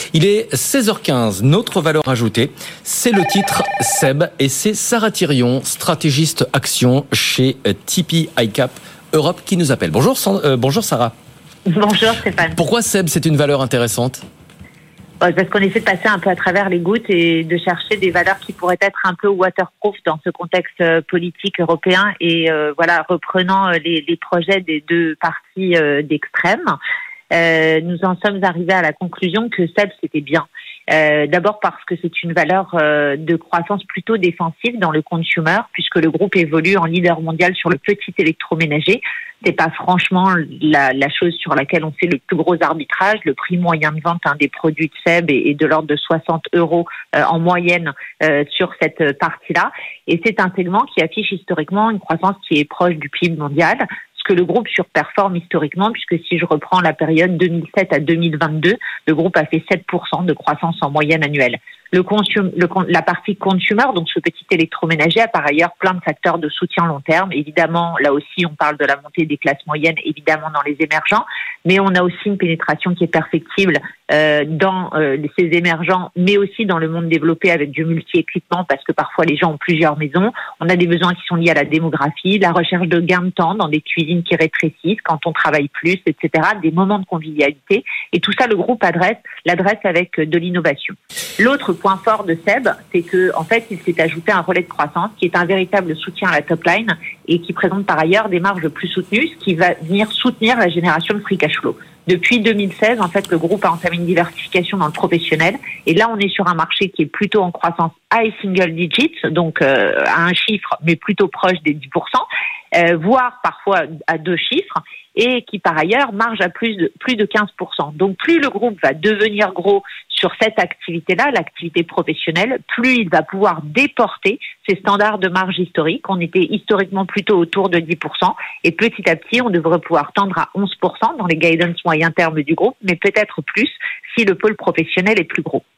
Il est 16h15, notre valeur ajoutée, c'est le titre SEB et c'est Sarah Thirion, stratégiste action chez TP ICAP Europe qui nous appelle. Bonjour Sarah. Bonjour Stéphane. Pourquoi SEB c'est une valeur intéressante ? Parce qu'on essaie de passer un peu à travers les gouttes et de chercher des valeurs qui pourraient être un peu waterproof dans ce contexte politique européen et reprenant les projets des deux partis d'extrême. Nous en sommes arrivés à la conclusion que SEB c'était bien. D'abord parce que c'est une valeur de croissance plutôt défensive dans le consumer, puisque le groupe évolue en leader mondial sur le petit électroménager. C'est pas franchement la chose sur laquelle on fait le plus gros arbitrage. Le prix moyen de vente des produits de SEB est de l'ordre de 60 € en moyenne sur cette partie-là. Et c'est un segment qui affiche historiquement une croissance qui est proche du PIB mondial, ce que le groupe surperforme historiquement, puisque si je reprends la période 2007 à 2022, le groupe a fait 7% de croissance en moyenne annuelle. La partie consumer, donc ce petit électroménager, a par ailleurs plein de facteurs de soutien long terme. Évidemment, là aussi, on parle de la montée des classes moyennes, évidemment dans les émergents, mais on a aussi une pénétration qui est perfectible dans ces émergents, mais aussi dans le monde développé avec du multi-équipement, parce que parfois les gens ont plusieurs maisons. On a des besoins qui sont liés à la démographie, la recherche de gains de temps dans des cuisines qui rétrécissent quand on travaille plus, etc., des moments de convivialité. Et tout ça, le groupe l'adresse avec de l'innovation. L'autre point fort de SEB, c'est que, en fait, il s'est ajouté un relais de croissance qui est un véritable soutien à la top line et qui présente par ailleurs des marges plus soutenues, ce qui va venir soutenir la génération de free cash flow. Depuis 2016, en fait, le groupe a entamé une diversification dans le professionnel. Et là, on est sur un marché qui est plutôt en croissance high single digits, donc à un chiffre, mais plutôt proche des 10%, voire parfois à 2 chiffres, et qui par ailleurs marge à plus de 15%. Donc plus le groupe va devenir gros sur cette activité-là, l'activité professionnelle, plus il va pouvoir déporter ses standards de marge historiques. On était historiquement plutôt autour de 10%, et petit à petit, on devrait pouvoir tendre à 11% dans les guidance moyen terme du groupe, mais peut-être plus si le pôle professionnel est plus gros.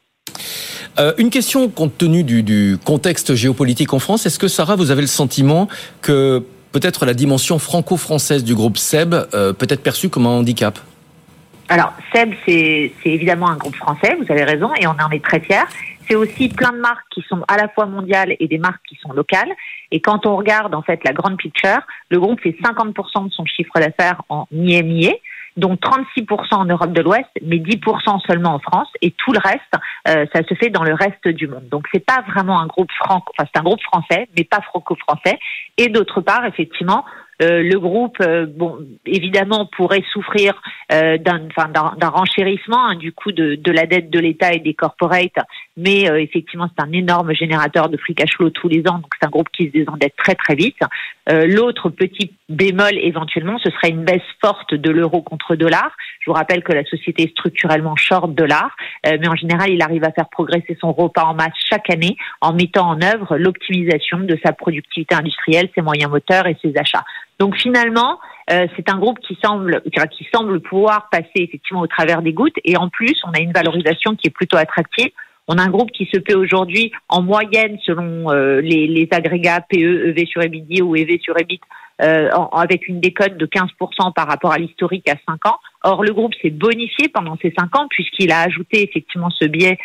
Une question compte tenu du contexte géopolitique en France. Est-ce que, Sarah, vous avez le sentiment que peut-être la dimension franco-française du groupe SEB peut être perçue comme un handicap ? Alors, SEB, c'est évidemment un groupe français, vous avez raison, et on en est très fiers. C'est aussi plein de marques qui sont à la fois mondiales et des marques qui sont locales. Et quand on regarde, en fait, la grande picture, le groupe fait 50% de son chiffre d'affaires en IMIA, donc 36% en Europe de l'Ouest, mais 10% seulement en France, et tout le reste, ça se fait dans le reste du monde. Donc c'est pas vraiment un groupe c'est un groupe français, mais pas franco-français. Et d'autre part, effectivement, le groupe, évidemment, pourrait souffrir d'un renchérissement du coût de la dette de l'État et des corporates, mais effectivement, c'est un énorme générateur de free cash flow tous les ans, donc c'est un groupe qui se désendette très très vite. L'autre petit bémol, éventuellement, ce serait une baisse forte de l'euro contre dollar. Je vous rappelle que la société est structurellement short dollar, mais en général, il arrive à faire progresser son repas en masse chaque année en mettant en œuvre l'optimisation de sa productivité industrielle, ses moyens moteurs et ses achats. Donc finalement, c'est un groupe qui semble pouvoir passer effectivement au travers des gouttes, et en plus, on a une valorisation qui est plutôt attractive. On a un groupe qui se paie aujourd'hui en moyenne selon les agrégats PE, EV sur EBITDA ou EV sur EBIT, avec une décote de 15% par rapport à l'historique à 5 ans. Or, le groupe s'est bonifié pendant ces 5 ans puisqu'il a ajouté effectivement ce biais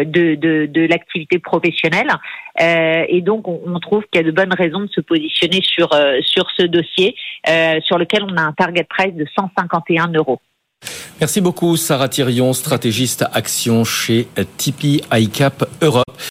de l'activité professionnelle. Et donc, on trouve qu'il y a de bonnes raisons de se positionner sur ce dossier sur lequel on a un target price de 151 €. Merci beaucoup, Sarah Thirion, stratégiste action chez TP ICAP Europe.